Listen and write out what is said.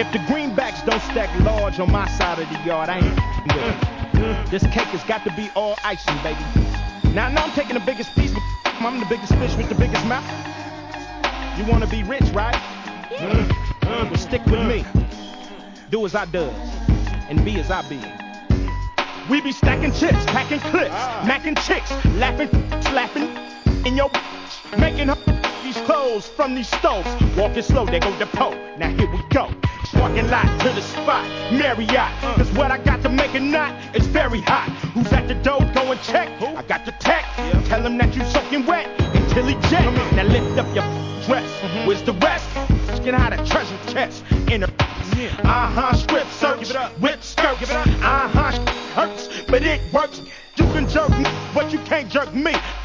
If the greenbacks don't stack large on my side of the yard, I ain't with it. This cake has got to be all icing, baby. Now I know I'm taking the biggest piece, but I'm the biggest fish with the biggest mouth. You wanna be rich, right? Well, stick with me. Do as I does, and be as I be. We be stacking chips, packing clips, macking chicks, laughing, in your making her these clothes from these stoves. Walking slow, they go the pole. Now here we go. Parking lot to the spot, Marriott. Cause what I got to make a knot is very hot. Who's at the door? Go and check. I got the tech. Tell him that you soaking wet until he jet. Now lift up your dress. Where's the rest? Get out of treasure chest in a strip search, whip skirts. Hurts, but it works. You can jerk me, but you can't jerk me.